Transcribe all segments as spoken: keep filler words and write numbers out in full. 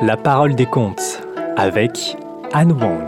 La parole des contes avec Anne Wang.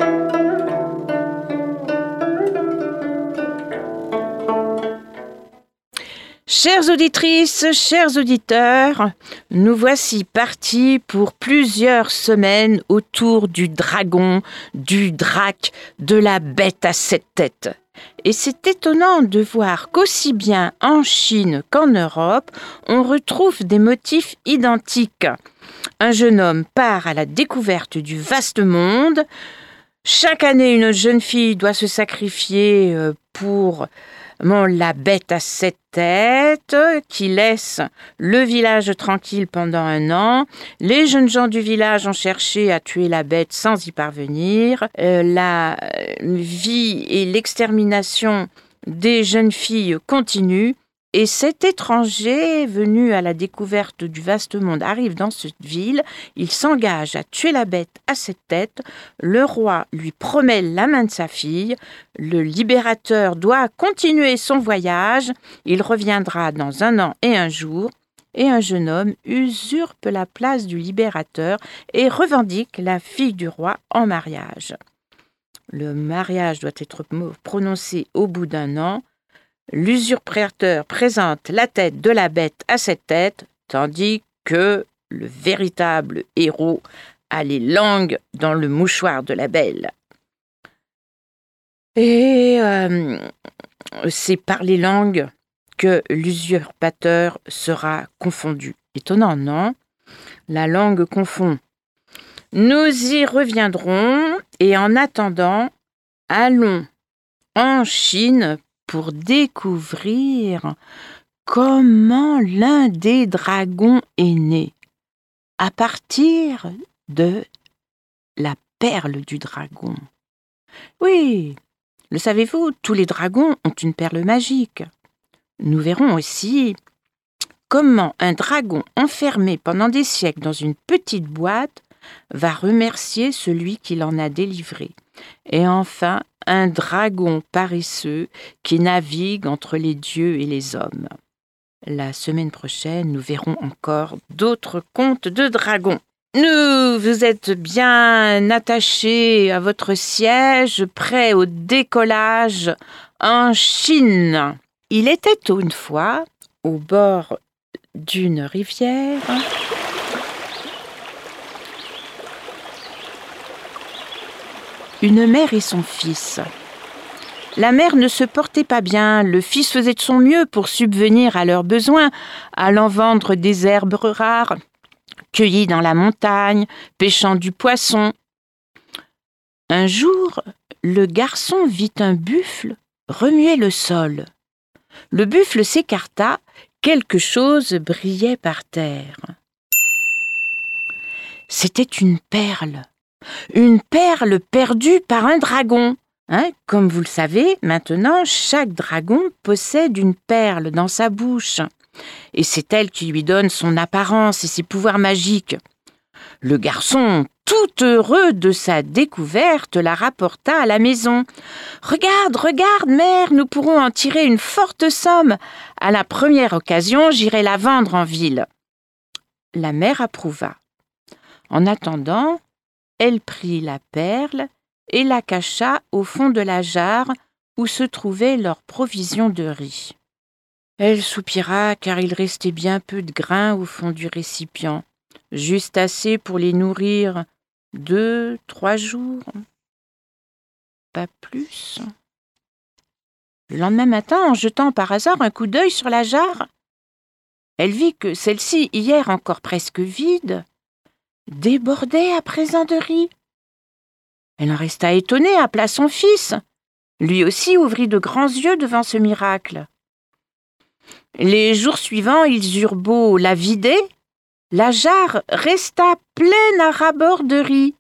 Chères auditrices, chers auditeurs, nous voici partis pour plusieurs semaines autour du dragon, du drac, de la bête à sept têtes. Et c'est étonnant de voir qu'aussi bien en Chine qu'en Europe, on retrouve des motifs identiques. Un jeune homme part à la découverte du vaste monde. Chaque année, une jeune fille doit se sacrifier pour bon, la bête à sept têtes qui laisse le village tranquille pendant un an. Les jeunes gens du village ont cherché à tuer la bête sans y parvenir. Euh, la vie et l'extermination des jeunes filles continuent. Et cet étranger venu à la découverte du vaste monde arrive dans cette ville. Il s'engage à tuer la bête à sept têtes. Le roi lui promet la main de sa fille. Le libérateur doit continuer son voyage. Il reviendra dans un an et un jour. Et un jeune homme usurpe la place du libérateur et revendique la fille du roi en mariage. Le mariage doit être prononcé au bout d'un an. L'usurpateur présente la tête de la bête à sept têtes, tandis que le véritable héros a les langues dans le mouchoir de la belle. Et euh, c'est par les langues que l'usurpateur sera confondu. Étonnant, non ? La langue confond. Nous y reviendrons, et en attendant, allons en Chine pour découvrir comment l'un des dragons est né, à partir de la perle du dragon. Oui, le savez-vous, tous les dragons ont une perle magique. Nous verrons aussi comment un dragon enfermé pendant des siècles dans une petite boîte va remercier celui qui l'en a délivré. Et enfin, un dragon paresseux qui navigue entre les dieux et les hommes. La semaine prochaine, nous verrons encore d'autres contes de dragons. Nous, vous êtes bien attachés à votre siège, prêts au décollage en Chine. Il était une fois, au bord d'une rivière, une mère et son fils. La mère ne se portait pas bien, le fils faisait de son mieux pour subvenir à leurs besoins, allant vendre des herbes rares, cueillies dans la montagne, pêchant du poisson. Un jour, le garçon vit un buffle remuer le sol. Le buffle s'écarta, quelque chose brillait par terre. C'était une perle. Une perle perdue par un dragon. Hein, comme vous le savez, maintenant, chaque dragon possède une perle dans sa bouche. Et c'est elle qui lui donne son apparence et ses pouvoirs magiques. Le garçon, tout heureux de sa découverte, la rapporta à la maison. « Regarde, regarde, mère, nous pourrons en tirer une forte somme. À la première occasion, j'irai la vendre en ville. » La mère approuva. En attendant, elle prit la perle et la cacha au fond de la jarre où se trouvait leur provision de riz. Elle soupira car il restait bien peu de grains au fond du récipient, juste assez pour les nourrir deux, trois jours, pas plus. Le lendemain matin, en jetant par hasard un coup d'œil sur la jarre, elle vit que celle-ci, hier encore presque vide, débordait à présent de riz. Elle en resta étonnée, appela son fils. Lui aussi ouvrit de grands yeux devant ce miracle. Les jours suivants, ils eurent beau la vider, la jarre resta pleine à ras-bord de riz.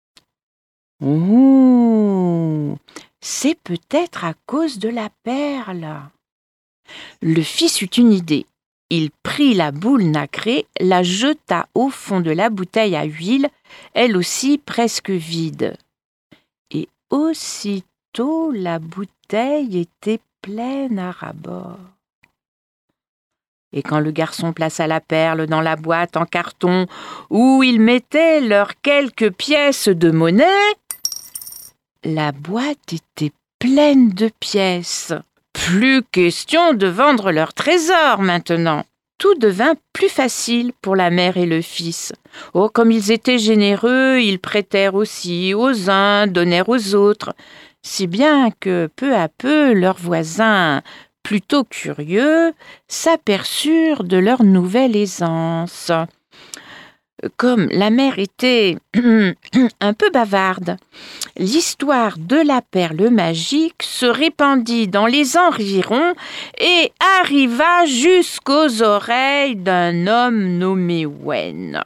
Oh, c'est peut-être à cause de la perle. Le fils eut une idée. Il prit la boule nacrée, la jeta au fond de la bouteille à huile, elle aussi presque vide. Et aussitôt la bouteille était pleine à ras-bord. Et quand le garçon plaça la perle dans la boîte en carton où il mettait leurs quelques pièces de monnaie, la boîte était pleine de pièces. Plus question de vendre leur trésor maintenant. Tout devint plus facile pour la mère et le fils. Oh, comme ils étaient généreux, ils prêtèrent aussi aux uns, donnèrent aux autres, si bien que peu à peu leurs voisins, plutôt curieux, s'aperçurent de leur nouvelle aisance. Comme la mère était un peu bavarde, l'histoire de la perle magique se répandit dans les environs et arriva jusqu'aux oreilles d'un homme nommé Wen.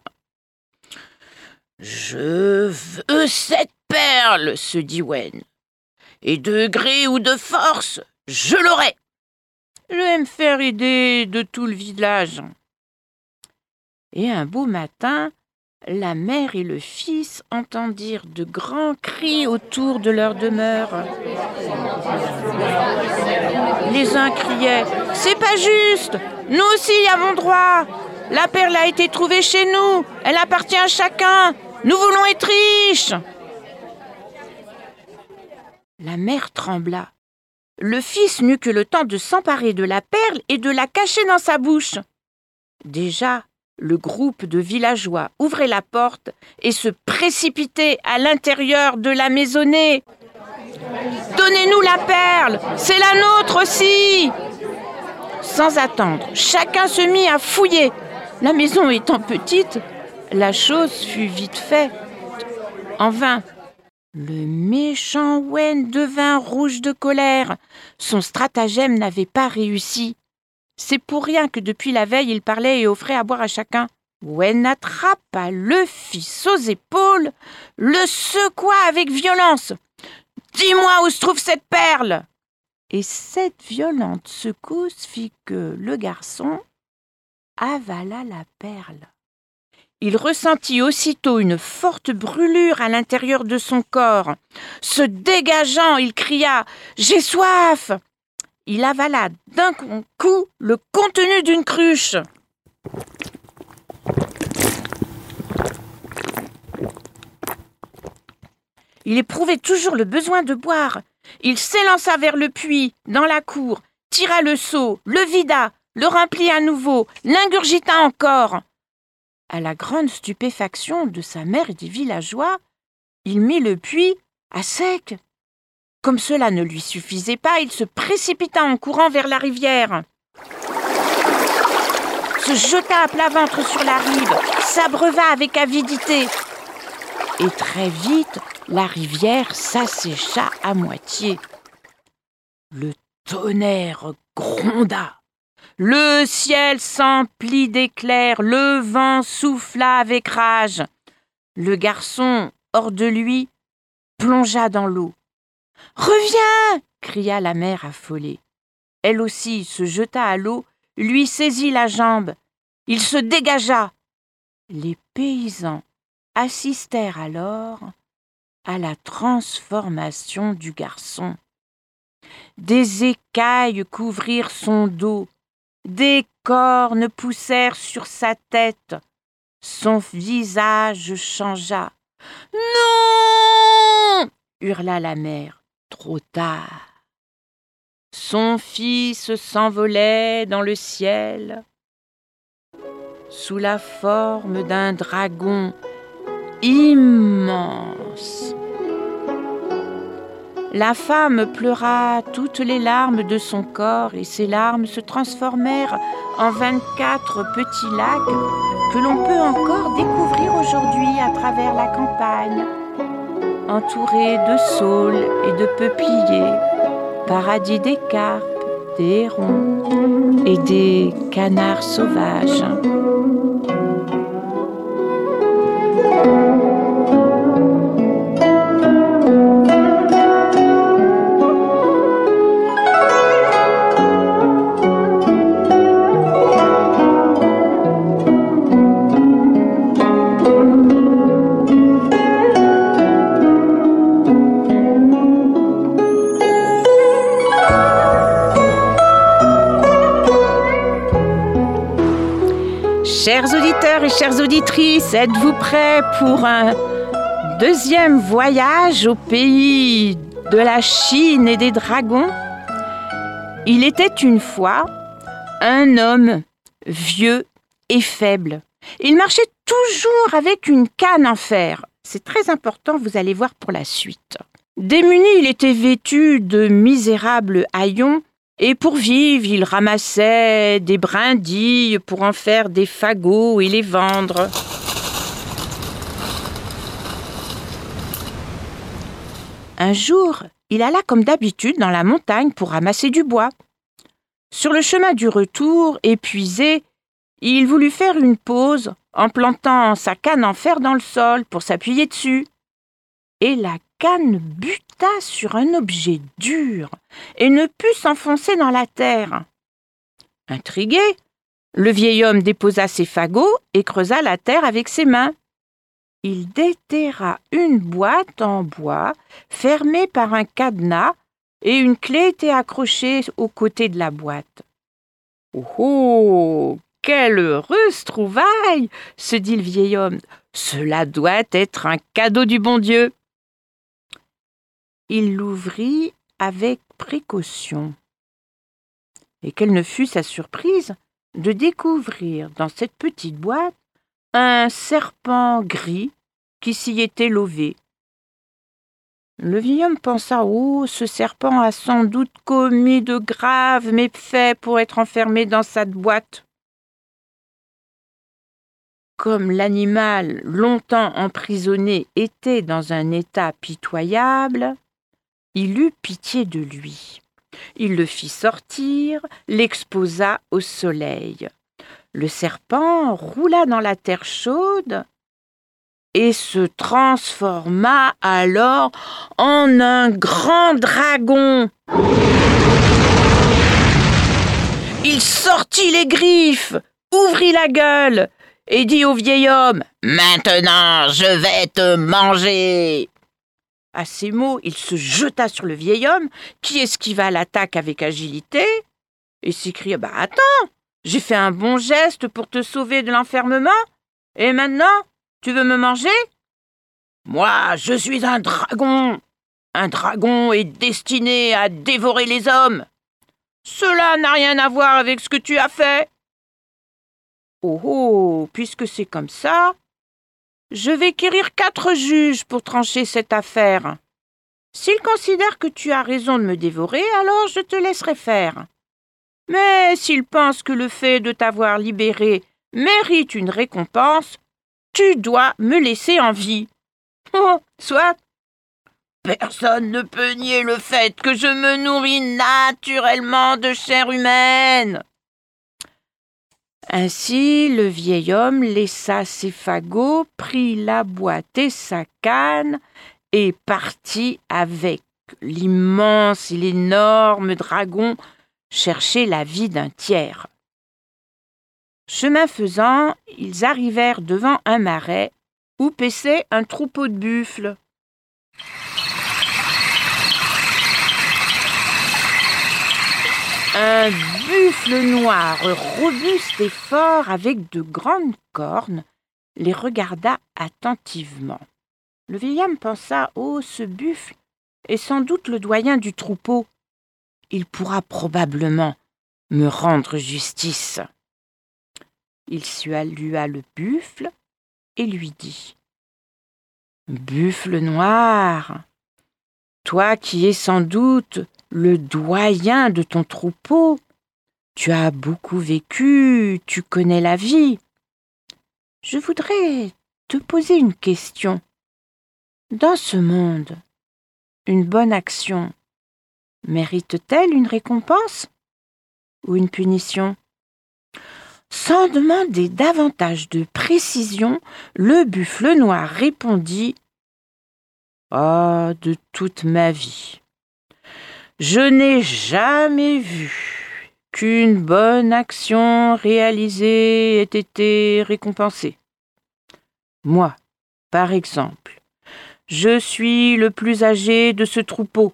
« Je veux cette perle, se dit Wen, et de gré ou de force, je l'aurai. Je vais me faire aider de tout le village. » Et un beau matin, la mère et le fils entendirent de grands cris autour de leur demeure. Les uns criaient « C'est pas juste! Nous aussi y avons droit! La perle a été trouvée chez nous! Elle appartient à chacun! Nous voulons être riches !» La mère trembla. Le fils n'eut que le temps de s'emparer de la perle et de la cacher dans sa bouche. Déjà, le groupe de villageois ouvrait la porte et se précipitait à l'intérieur de la maisonnée. « Donnez-nous la perle, c'est la nôtre aussi !» Sans attendre, chacun se mit à fouiller. La maison étant petite, la chose fut vite faite. En vain, le méchant Wen devint rouge de colère. Son stratagème n'avait pas réussi. C'est pour rien que depuis la veille, il parlait et offrait à boire à chacun. Wen attrapa le fils aux épaules, le secoua avec violence. « Dis-moi où se trouve cette perle !» Et cette violente secousse fit que le garçon avala la perle. Il ressentit aussitôt une forte brûlure à l'intérieur de son corps. Se dégageant, il cria « J'ai soif !» Il avala d'un coup le contenu d'une cruche. Il éprouvait toujours le besoin de boire. Il s'élança vers le puits, dans la cour, tira le seau, le vida, le remplit à nouveau, l'ingurgita encore. À la grande stupéfaction de sa mère et des villageois, il mit le puits à sec. Comme cela ne lui suffisait pas, il se précipita en courant vers la rivière. Se jeta à plat ventre sur la rive, s'abreuva avec avidité. Et très vite, la rivière s'assécha à moitié. Le tonnerre gronda. Le ciel s'emplit d'éclairs, le vent souffla avec rage. Le garçon, hors de lui, plongea dans l'eau. « Reviens !» cria la mère affolée. Elle aussi se jeta à l'eau, lui saisit la jambe. Il se dégagea. Les paysans assistèrent alors à la transformation du garçon. Des écailles couvrirent son dos, des cornes poussèrent sur sa tête. Son visage changea. « Non !» hurla la mère. Trop tard. Son fils s'envolait dans le ciel sous la forme d'un dragon immense. La femme pleura toutes les larmes de son corps et ces larmes se transformèrent en vingt-quatre petits lacs que l'on peut encore découvrir aujourd'hui à travers la campagne, entourés de saules et de peupliers, paradis des carpes, des hérons et des canards sauvages. Chers auditeurs et chères auditrices, êtes-vous prêts pour un deuxième voyage au pays de la Chine et des dragons? Il était une fois un homme vieux et faible. Il marchait toujours avec une canne en fer. C'est très important, vous allez voir pour la suite. Démuni, il était vêtu de misérables haillons et pour vivre, il ramassait des brindilles pour en faire des fagots et les vendre. Un jour, il alla comme d'habitude dans la montagne pour ramasser du bois. Sur le chemin du retour, épuisé, il voulut faire une pause en plantant sa canne en fer dans le sol pour s'appuyer dessus. Et la canne buta sur un objet dur et ne put s'enfoncer dans la terre. Intrigué, le vieil homme déposa ses fagots et creusa la terre avec ses mains. Il déterra une boîte en bois fermée par un cadenas et une clé était accrochée au côté de la boîte. « Oh oh, quelle heureuse trouvaille !» se dit le vieil homme. « Cela doit être un cadeau du bon Dieu. » Il l'ouvrit avec précaution. Et quelle ne fut sa surprise de découvrir dans cette petite boîte un serpent gris qui s'y était lové. Le vieil homme pensa « Oh, ce serpent a sans doute commis de graves méfaits pour être enfermé dans cette boîte. » Comme l'animal longtemps emprisonné était dans un état pitoyable, il eut pitié de lui. Il le fit sortir, l'exposa au soleil. Le serpent roula dans la terre chaude et se transforma alors en un grand dragon. Il sortit les griffes, ouvrit la gueule et dit au vieil homme « Maintenant, je vais te manger !» À ces mots, il se jeta sur le vieil homme, qui esquiva l'attaque avec agilité, et s'écria « Bah attends, j'ai fait un bon geste pour te sauver de l'enfermement, et maintenant, tu veux me manger? Moi, je suis un dragon. Un dragon est destiné à dévorer les hommes. Cela n'a rien à voir avec ce que tu as fait. Oh oh, puisque c'est comme ça, je vais quérir quatre juges pour trancher cette affaire. S'ils considèrent que tu as raison de me dévorer, alors je te laisserai faire. Mais s'ils pensent que le fait de t'avoir libéré mérite une récompense, tu dois me laisser en vie. Oh, soit. Personne ne peut nier le fait que je me nourris naturellement de chair humaine. Ainsi, le vieil homme laissa ses fagots, prit la boîte et sa canne et partit avec l'immense et l'énorme dragon chercher la vie d'un tiers. Chemin faisant, ils arrivèrent devant un marais où paissait un troupeau de buffles. Un buffle noir, robuste et fort, avec de grandes cornes, les regarda attentivement. Le vieil homme pensa « Oh, ce buffle est sans doute le doyen du troupeau. Il pourra probablement me rendre justice. » Il salua le buffle et lui dit « Buffle noir, toi qui es sans doute le doyen de ton troupeau, tu as beaucoup vécu, tu connais la vie. Je voudrais te poser une question. Dans ce monde, une bonne action mérite-t-elle une récompense ou une punition ? » Sans demander davantage de précision, le buffle noir répondit « Ah, de toute ma vie, je n'ai jamais vu qu'une bonne action réalisée ait été récompensée. Moi, par exemple, je suis le plus âgé de ce troupeau.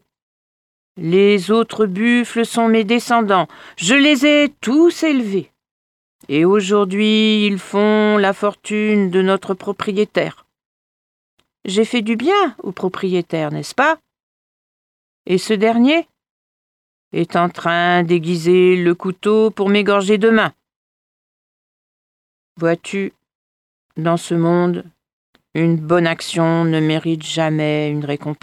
Les autres buffles sont mes descendants. Je les ai tous élevés. Et aujourd'hui, ils font la fortune de notre propriétaire. J'ai fait du bien au propriétaire, n'est-ce pas? Et ce dernier est en train d'aiguiser le couteau pour m'égorger demain. Vois-tu, dans ce monde, une bonne action ne mérite jamais une récompense. »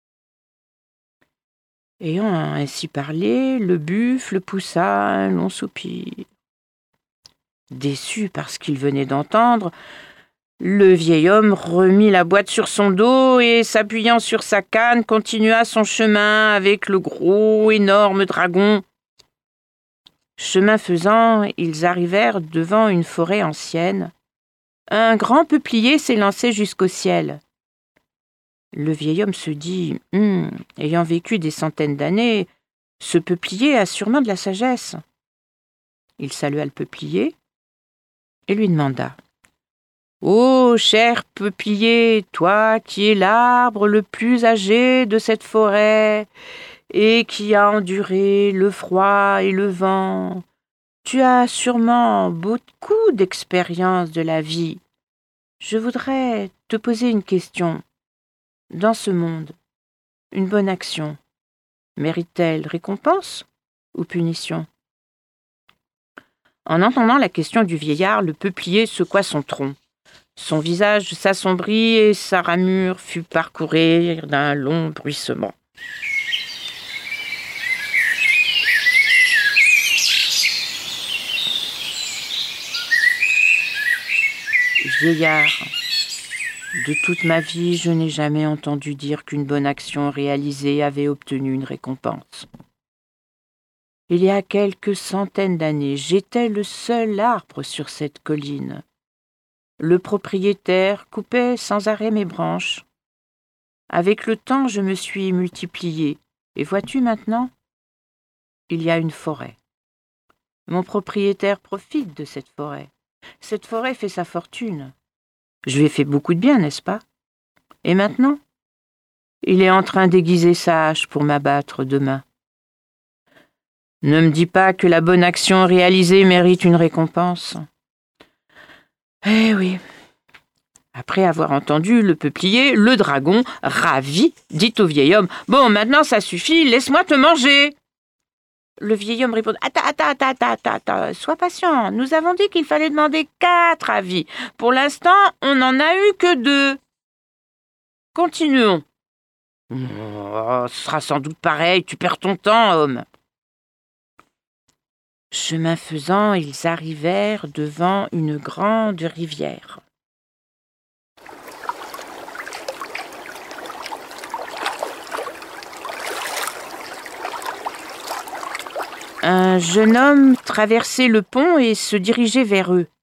Ayant ainsi parlé, le buffle poussa un long soupir. Déçu par ce qu'il venait d'entendre, le vieil homme remit la boîte sur son dos et, s'appuyant sur sa canne, continua son chemin avec le gros, énorme dragon. Chemin faisant, ils arrivèrent devant une forêt ancienne. Un grand peuplier s'élançait jusqu'au ciel. Le vieil homme se dit hm, « Ayant vécu des centaines d'années, ce peuplier a sûrement de la sagesse. » Il salua le peuplier et lui demanda « Ô cher peuplier, toi qui es l'arbre le plus âgé de cette forêt et qui a enduré le froid et le vent, tu as sûrement beaucoup d'expérience de la vie. Je voudrais te poser une question. Dans ce monde, une bonne action mérite-t-elle récompense ou punition ?» En entendant la question du vieillard, le peuplier secoua son tronc. Son visage s'assombrit et sa ramure fut parcourue d'un long bruissement. Vieillard, de toute ma vie, je n'ai jamais entendu dire qu'une bonne action réalisée avait obtenu une récompense. Il y a quelques centaines d'années, j'étais le seul arbre sur cette colline. Le propriétaire coupait sans arrêt mes branches. Avec le temps, je me suis multiplié. Et vois-tu maintenant, il y a une forêt. Mon propriétaire profite de cette forêt. Cette forêt fait sa fortune. Je lui ai fait beaucoup de bien, n'est-ce pas? Et maintenant, il est en train d'aiguiser sa hache pour m'abattre demain. Ne me dis pas que la bonne action réalisée mérite une récompense. Eh oui. Après avoir entendu le peuplier, le dragon, ravi, dit au vieil homme « Bon, maintenant ça suffit, laisse-moi te manger !» Le vieil homme répond « Attends, attends, attends, attends, attends, sois patient. Nous avons dit qu'il fallait demander quatre avis. Pour l'instant, on n'en a eu que deux. Continuons. Oh, ce sera sans doute pareil, tu perds ton temps, homme. » Chemin faisant, ils arrivèrent devant une grande rivière. Un jeune homme traversait le pont et se dirigeait vers eux.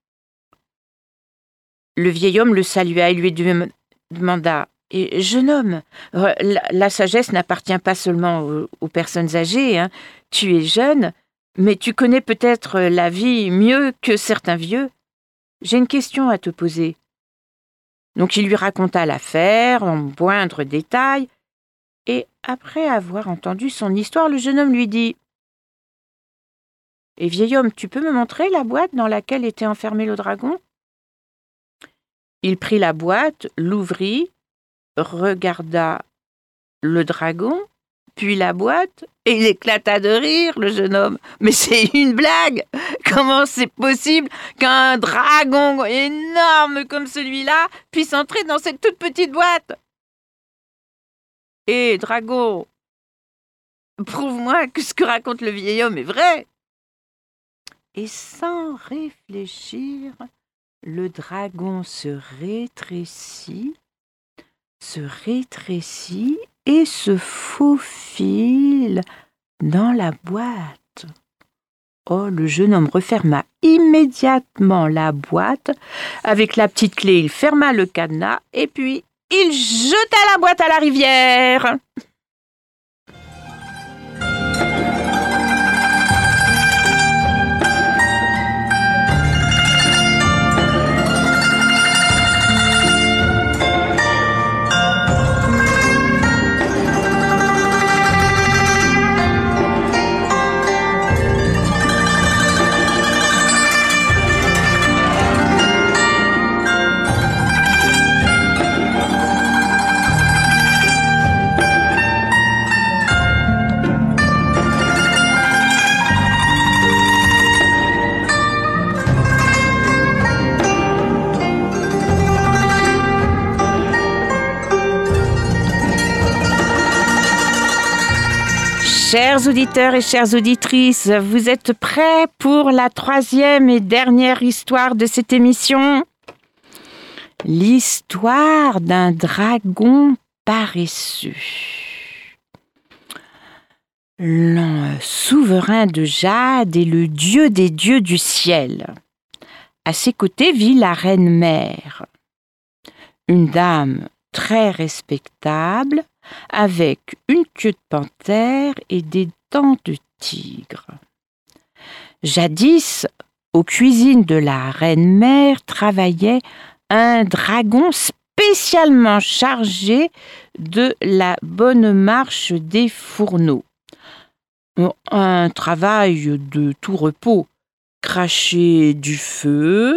Le vieil homme le salua et lui demanda « Jeune homme, la, la sagesse n'appartient pas seulement aux, aux personnes âgées, hein. Tu es jeune, mais tu connais peut-être la vie mieux que certains vieux. J'ai une question à te poser. » Donc il lui raconta l'affaire en moindre détail, et après avoir entendu son histoire, le jeune homme lui dit « Et vieil homme, tu peux me montrer la boîte dans laquelle était enfermé le dragon ?» Il prit la boîte, l'ouvrit, regarda le dragon, puis la boîte, et il éclata de rire, le jeune homme. « Mais c'est une blague! Comment c'est possible qu'un dragon énorme comme celui-là puisse entrer dans cette toute petite boîte? Et dragon, prouve-moi que ce que raconte le vieil homme est vrai! » Et sans réfléchir, le dragon se rétrécit, se rétrécit et se faufile dans la boîte. Oh, le jeune homme referma immédiatement la boîte. Avec la petite clé, il ferma le cadenas et puis il jeta la boîte à la rivière. Chers auditeurs et chères auditrices, vous êtes prêts pour la troisième et dernière histoire de cette émission ? L'histoire d'un dragon paresseux. Le souverain de Jade est le dieu des dieux du ciel. À ses côtés vit la reine-mère, une dame très respectable, avec une queue de panthère et des dents de tigre. Jadis, aux cuisines de la reine-mère travaillait un dragon spécialement chargé de la bonne marche des fourneaux. Un travail de tout repos, cracher du feu,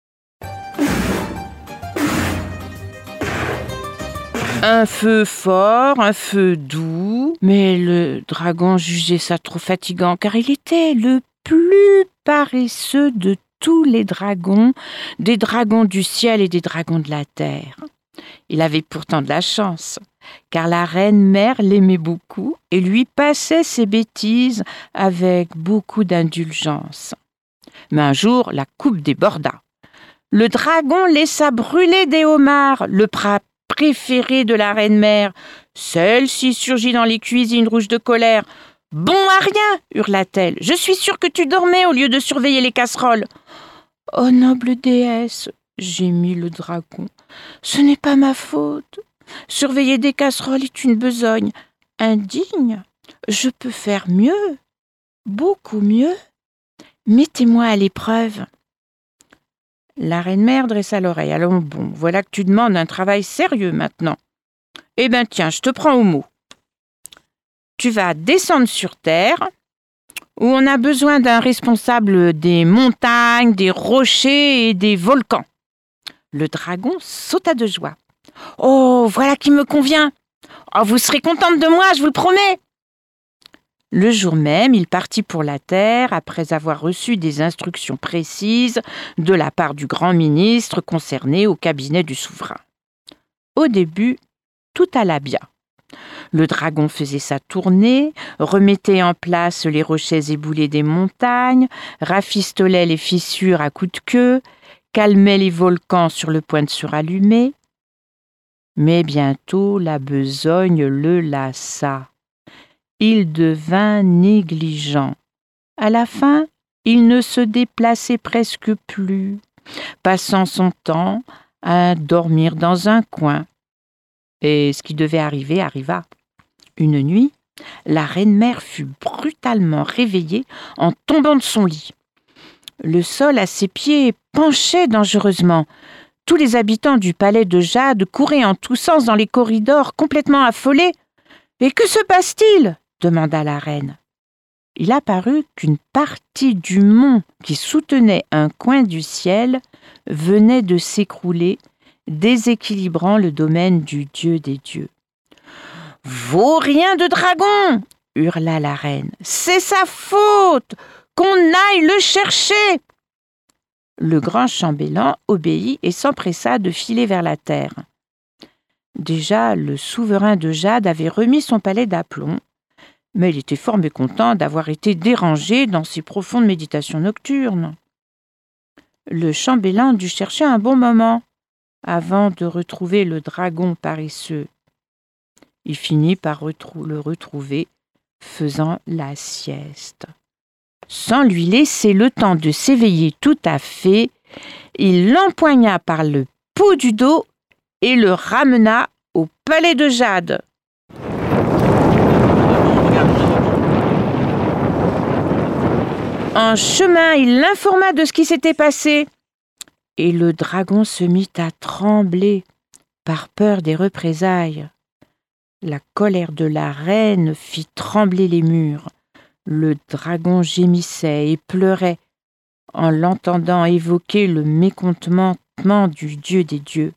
un feu fort, un feu doux, mais le dragon jugeait ça trop fatigant car il était le plus paresseux de tous les dragons, des dragons du ciel et des dragons de la terre. Il avait pourtant de la chance, car la reine-mère l'aimait beaucoup et lui passait ses bêtises avec beaucoup d'indulgence. Mais un jour, la coupe déborda. Le dragon laissa brûler des homards, le prat préféré de la reine-mère. Celle-ci surgit dans les cuisines rouge de colère. « Bon à rien !» hurla-t-elle. « Je suis sûre que tu dormais au lieu de surveiller les casseroles. »« Oh noble déesse !» gémit le dragon. « Ce n'est pas ma faute. Surveiller des casseroles est une besogne indigne. Je peux faire mieux, beaucoup mieux. Mettez-moi à l'épreuve. » La reine-mère dressa l'oreille. « Allons bon, voilà que tu demandes un travail sérieux maintenant. Eh bien tiens, je te prends au mot. Tu vas descendre sur terre, où on a besoin d'un responsable des montagnes, des rochers et des volcans. » Le dragon sauta de joie. « Oh, voilà qui me convient. Oh, vous serez contente de moi, je vous le promets. » Le jour même, il partit pour la terre après avoir reçu des instructions précises de la part du grand ministre concerné au cabinet du souverain. Au début, tout alla bien. Le dragon faisait sa tournée, remettait en place les rochers éboulés des montagnes, rafistolait les fissures à coups de queue, calmait les volcans sur le point de se rallumer. Mais bientôt, la besogne le lassa. Il devint négligent. À la fin, il ne se déplaçait presque plus, passant son temps à dormir dans un coin. Et ce qui devait arriver arriva. Une nuit, la reine-mère fut brutalement réveillée en tombant de son lit. Le sol à ses pieds penchait dangereusement. Tous les habitants du palais de Jade couraient en tous sens dans les corridors, complètement affolés. « Et que se passe-t-il » demanda la reine. Il apparut qu'une partie du mont qui soutenait un coin du ciel venait de s'écrouler, déséquilibrant le domaine du dieu des dieux. « Vaurien de dragon !» hurla la reine. « C'est sa faute! Qu'on aille le chercher !» Le grand chambellan obéit et s'empressa de filer vers la terre. Déjà, le souverain de Jade avait remis son palais d'aplomb, mais il était fort mécontent d'avoir été dérangé dans ses profondes méditations nocturnes. Le chambellan dut chercher un bon moment avant de retrouver le dragon paresseux. Il finit par retrou- le retrouver faisant la sieste. Sans lui laisser le temps de s'éveiller tout à fait, il l'empoigna par le bout du dos et le ramena au palais de Jade. En chemin, il l'informa de ce qui s'était passé. Et le dragon se mit à trembler par peur des représailles. La colère de la reine fit trembler les murs. Le dragon gémissait et pleurait en l'entendant évoquer le mécontentement du dieu des dieux.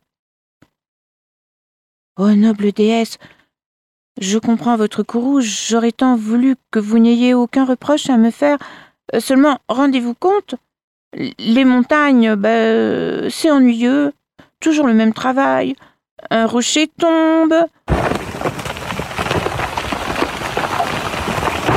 « Ô noble déesse, je comprends votre courroux, j'aurais tant voulu que vous n'ayez aucun reproche à me faire. Seulement, rendez-vous compte, les montagnes, ben, c'est ennuyeux, toujours le même travail. Un rocher tombe.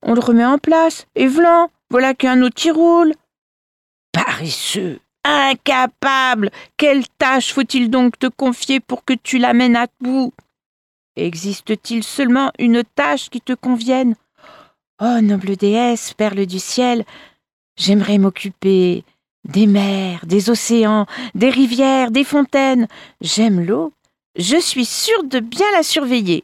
on le remet en place, et v'lan, voilà qu'un autre qui roule. Paresseux, incapable, quelle tâche faut-il donc te confier pour que tu l'amènes à bout? Existe-t-il seulement une tâche qui te convienne? Oh, noble déesse, perle du ciel, j'aimerais m'occuper des mers, des océans, des rivières, des fontaines. J'aime l'eau, je suis sûre de bien la surveiller.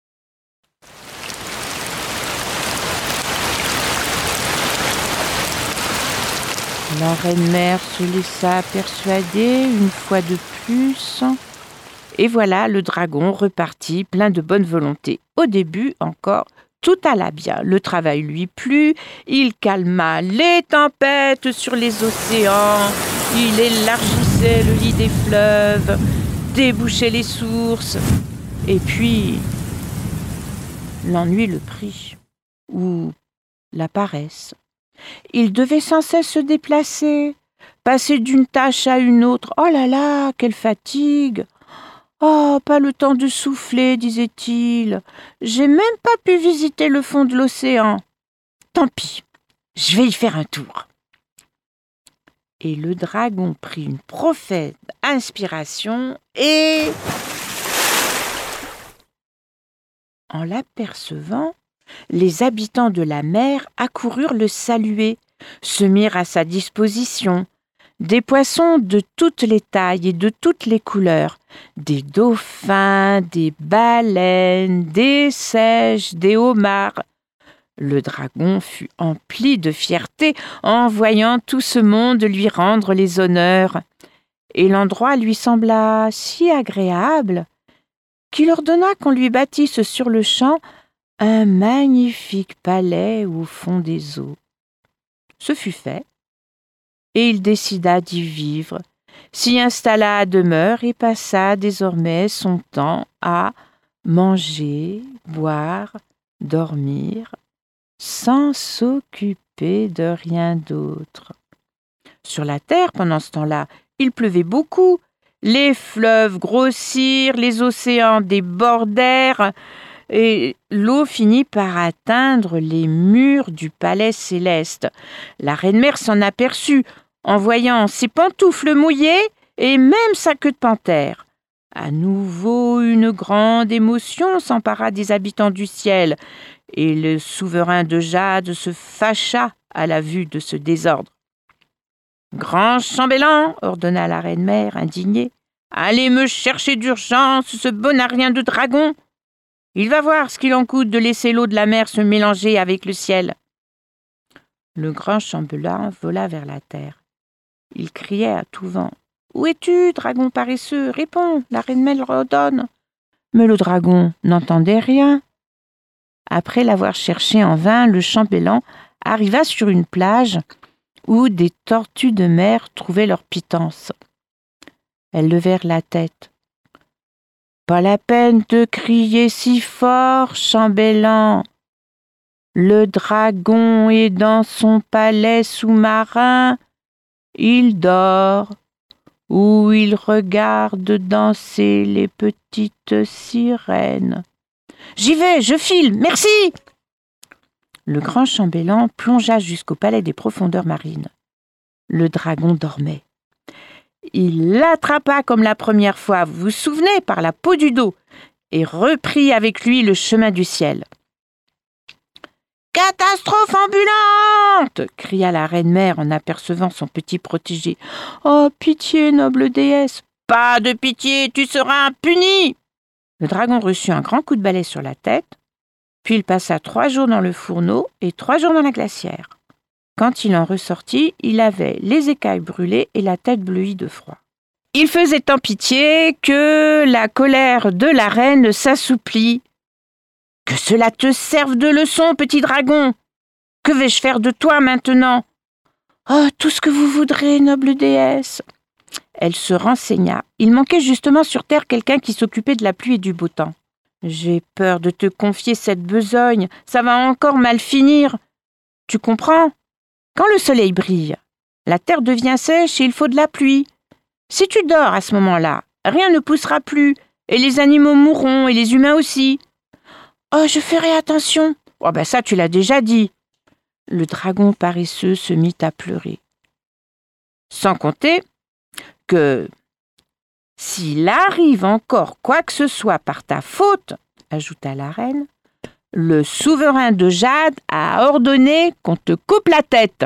La reine-mère se laissa persuader une fois de plus. Et voilà le dragon reparti, plein de bonne volonté. Au début encore, tout alla bien. Le travail lui plut, il calma les tempêtes sur les océans, il élargissait le lit des fleuves, débouchait les sources. Et puis, l'ennui le prit, ou la paresse. Il devait sans cesse se déplacer, passer d'une tâche à une autre. Oh là là, quelle fatigue! Oh, pas le temps de souffler, disait-il. J'ai même pas pu visiter le fond de l'océan. Tant pis, je vais y faire un tour. Et le dragon prit une profonde inspiration et, en l'apercevant, les habitants de la mer accoururent le saluer, se mirent à sa disposition. Des poissons de toutes les tailles et de toutes les couleurs, des dauphins, des baleines, des seiches, des homards. Le dragon fut empli de fierté en voyant tout ce monde lui rendre les honneurs, et l'endroit lui sembla si agréable qu'il ordonna qu'on lui bâtisse sur-le-champ un magnifique palais au fond des eaux. Ce fut fait, et il décida d'y vivre, s'y installa à demeure et passa désormais son temps à manger, boire, dormir, sans s'occuper de rien d'autre. Sur la terre, pendant ce temps-là, il pleuvait beaucoup. Les fleuves grossirent, les océans débordèrent, et l'eau finit par atteindre les murs du palais céleste. La reine-mère s'en aperçut en voyant ses pantoufles mouillées et même sa queue de panthère. À nouveau, une grande émotion s'empara des habitants du ciel, et le souverain de Jade se fâcha à la vue de ce désordre. « Grand chambellan, ordonna la reine-mère, indignée, allez me chercher d'urgence ce bonarien de dragon. Il va voir ce qu'il en coûte de laisser l'eau de la mer se mélanger avec le ciel. » Le grand chambellan vola vers la terre. Il criait à tout vent. « Où es-tu, dragon paresseux? Réponds, la reine-mère ordonne. » Mais le dragon n'entendait rien. Après l'avoir cherché en vain, le chambellan arriva sur une plage où des tortues de mer trouvaient leur pitance. Elles levèrent la tête. « Pas la peine de crier si fort, chambellan. Le dragon est dans son palais sous-marin. Il dort, où il regarde danser les petites sirènes. »« J'y vais, je file, merci !» Le grand chambellan plongea jusqu'au palais des profondeurs marines. Le dragon dormait. Il l'attrapa comme la première fois, vous vous souvenez, par la peau du dos, et reprit avec lui le chemin du ciel. « Catastrophe ambulante !» cria la reine-mère en apercevant son petit protégé. « Oh, pitié, noble déesse !»« Pas de pitié, tu seras impuni !» Le dragon reçut un grand coup de balai sur la tête, puis il passa trois jours dans le fourneau et trois jours dans la glacière. Quand il en ressortit, il avait les écailles brûlées et la tête bleuie de froid. Il faisait tant pitié que la colère de la reine s'assouplit. « Que cela te serve de leçon, petit dragon! Que vais-je faire de toi maintenant? »« Oh, tout ce que vous voudrez, noble déesse !» Elle se renseigna. Il manquait justement sur terre quelqu'un qui s'occupait de la pluie et du beau temps. « J'ai peur de te confier cette besogne, ça va encore mal finir. Tu comprends? Quand le soleil brille, la terre devient sèche et il faut de la pluie. Si tu dors à ce moment-là, rien ne poussera plus, et les animaux mourront, et les humains aussi. »« Oh, je ferai attention. Oh ben ça, tu l'as déjà dit. Le dragon paresseux se mit à pleurer. Sans compter que s'il arrive encore quoi que ce soit par ta faute, ajouta la reine, le souverain de Jade a ordonné qu'on te coupe la tête.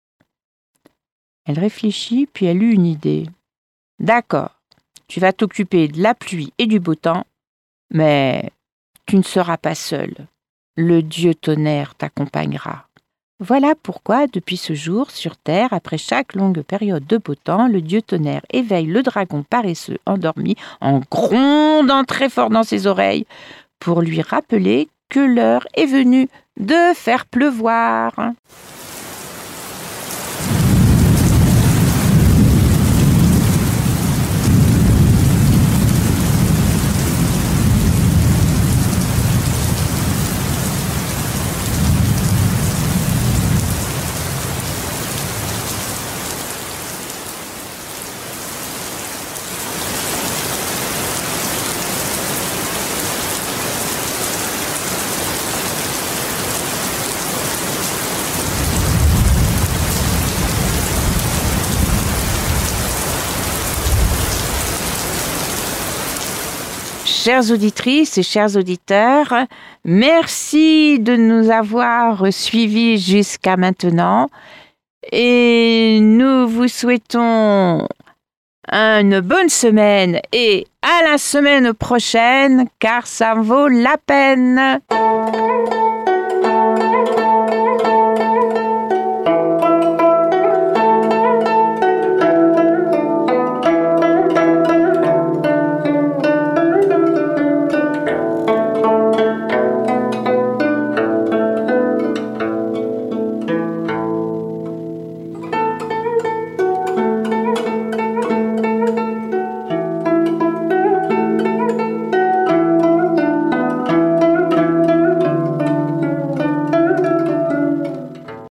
Elle réfléchit, puis elle eut une idée. D'accord, tu vas t'occuper de la pluie et du beau temps, mais tu ne seras pas seul. Le dieu tonnerre t'accompagnera. Voilà pourquoi, depuis ce jour, sur Terre, après chaque longue période de beau temps, le dieu tonnerre éveille le dragon paresseux endormi en grondant très fort dans ses oreilles pour lui rappeler que l'heure est venue de faire pleuvoir. Chères auditrices et chers auditeurs, merci de nous avoir suivis jusqu'à maintenant et nous vous souhaitons une bonne semaine et à la semaine prochaine car ça vaut la peine.